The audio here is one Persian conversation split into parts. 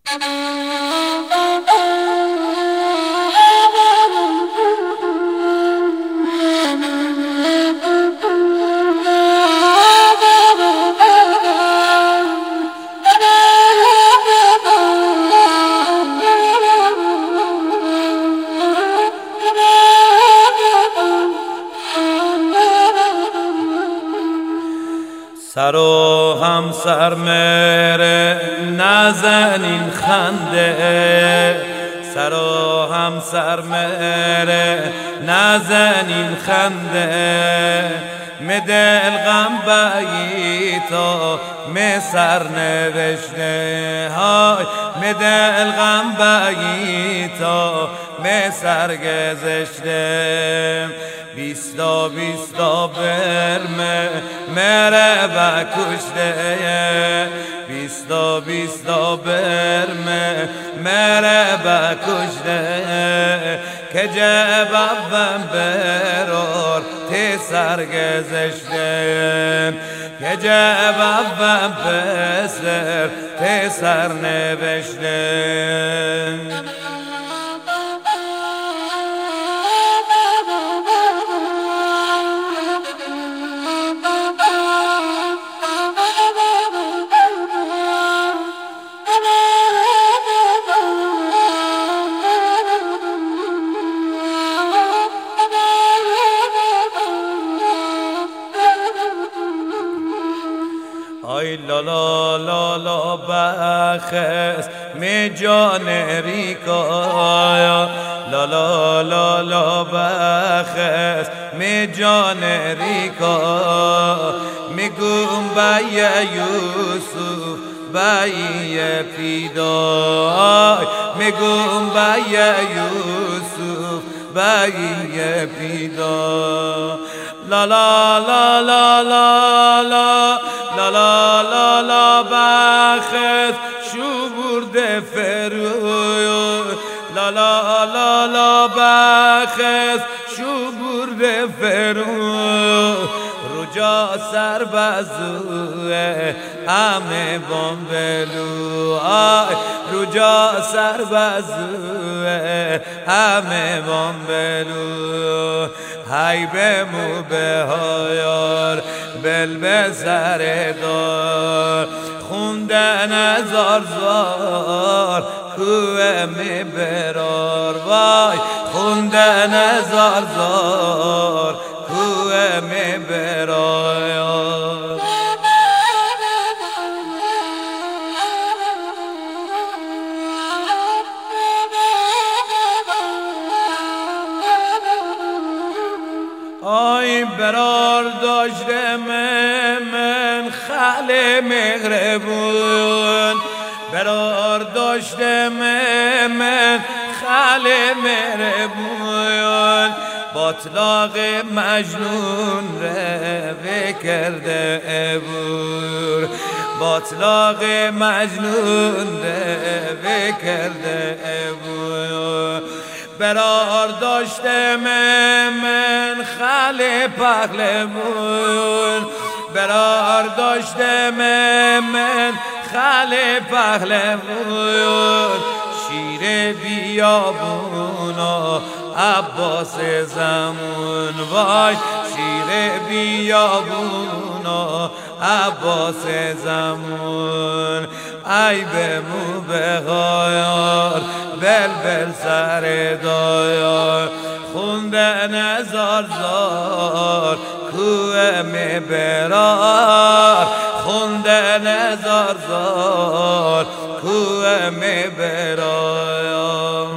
سر و همسر مره نزنین خنده، سر و همسر مره نزنین خنده، مدل غم بیتا سر نوشته های، مدل غم بیتا سر گذشته، بیستا برمه مره بکشته، بیستا برمه مره بکشته، که جبابم برار تی سرگذشته، که جبابم بسر تی سر نوشته. آی لالا لالا بخست می جان ریکا، لالا لالا بخست می جان ریکا، میگم بای یوسف بای پیدا، میگم بای یوسف بای پیدا، لالا لالا لالا لالا لالا بخت شو برده فرو، لالا لالا بخت شو برده فرو، رجا سر بزوه همه بامبلو، رجا سر بزوه همه بامبلو، های بمو بهایار بل به سر دار، خوندن هزار زار کوه می برار، وای خوندن هزار زار کوه می برار. آی برار داشته من خاله مهربون، برار داشته من خاله مهربون، باطلاق مجنون روی کرده ابور، باطلاق مجنون روی کرده ابور، برار داشته من خاله پهلوون، برار داشته من خاله پهلوون، شیر بیابونا عباس زمون، وای شیر بیابونا عباس زمون، ای بمو بغایار بلبل سر دایار، خوندن هزار زار کوه می برار، خوندن هزار زار کوه می برار.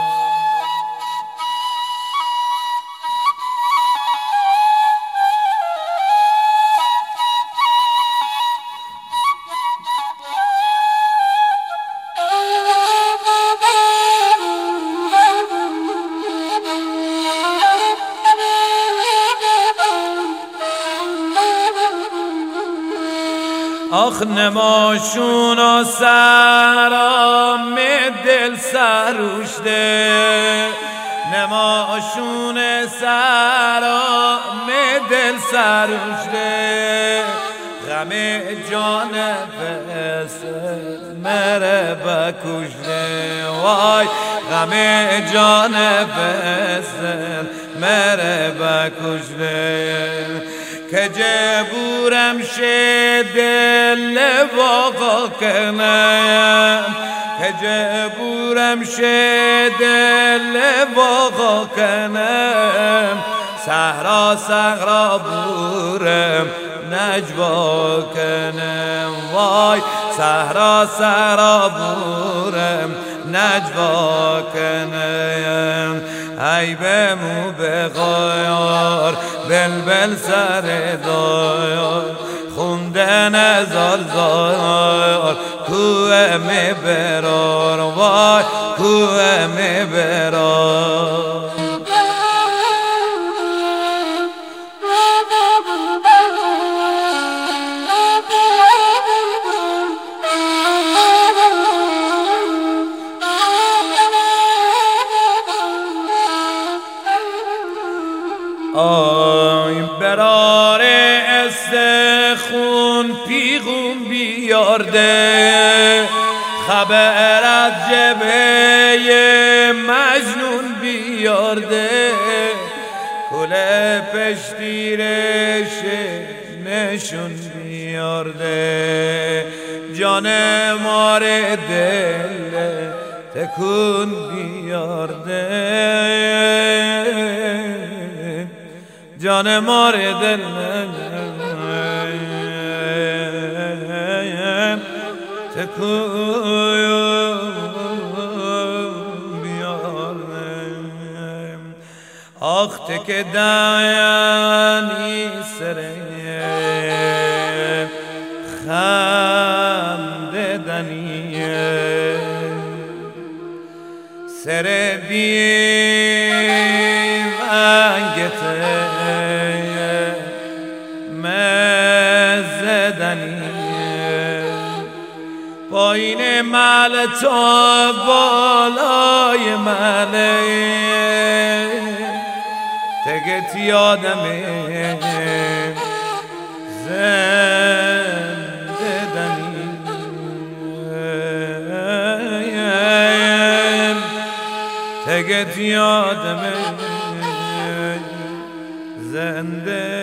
آخ نماشون و سرام دل سروشته، نماشون سرام دل سروشته، غم جان وصل مره بکشته وای غم جان وصل مره بکشته که جبورم شه دل واقع کنم که جبورم شه دل واقع کنم صحرا صحرا بورم نجوا کنم وای صحرا صحرا بورم نجوا کنم ای بمو بغیار بلبل سر دایار خوندن ازال زایار کوه می برار وای کوه می برار آی برار استخون پیغون بیارده خبر از جبهه مجنون بیارده کله پشتیرش نشون بیارده جان مار دل تکون بیارده جان مار دل تکون بیارده آخ تک دانی سره خنده دنیه سره بیونگته مزدنیه پایین مل تا بالای مله تگت یادمه زنده دنیه تگت یادمه زنده